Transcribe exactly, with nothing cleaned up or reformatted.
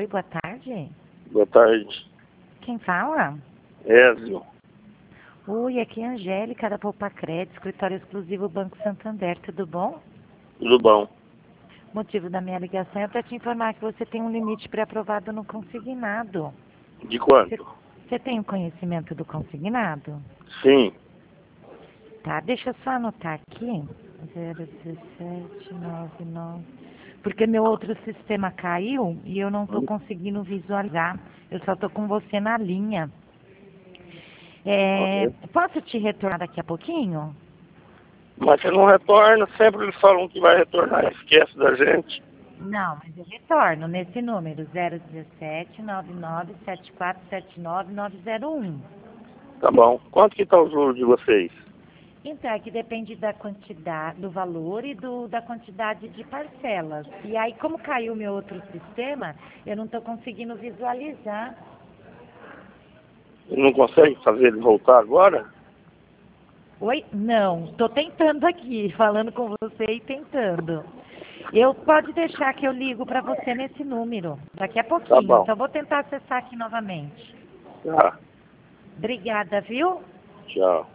Oi, boa tarde. Boa tarde. Quem fala? Ézio. Oi, aqui é a Angélica da Poupa Crédito, escritório exclusivo Banco Santander, tudo bom? Tudo bom? O motivo da minha ligação é para te informar que você tem um limite pré-aprovado no consignado. De quanto? Você tem o conhecimento do consignado? Sim. Tá, deixa eu só anotar aqui. zero um sete nove nove. Porque meu outro sistema caiu e eu não estou conseguindo visualizar. Eu só estou com você na linha. É, Ok. posso te retornar daqui a pouquinho? Mas você não retorna, sempre eles falam que vai retornar, esquece da gente. Não, mas eu retorno nesse número, zero um sete nove nove sete quatro sete nove nove zero um. Tá bom. Quanto que tá o juro de vocês? Então, é que depende da quantidade, do valor e do, da quantidade de parcelas. E aí, como caiu o meu outro sistema, eu não estou conseguindo visualizar. Não consegue fazer ele voltar agora? Oi? Não, estou tentando aqui, falando com você e tentando. Eu pode deixar que eu ligo para você nesse número, daqui a Tá pouquinho. bom. Só vou tentar acessar aqui novamente. Tá. Obrigada, viu? Tchau.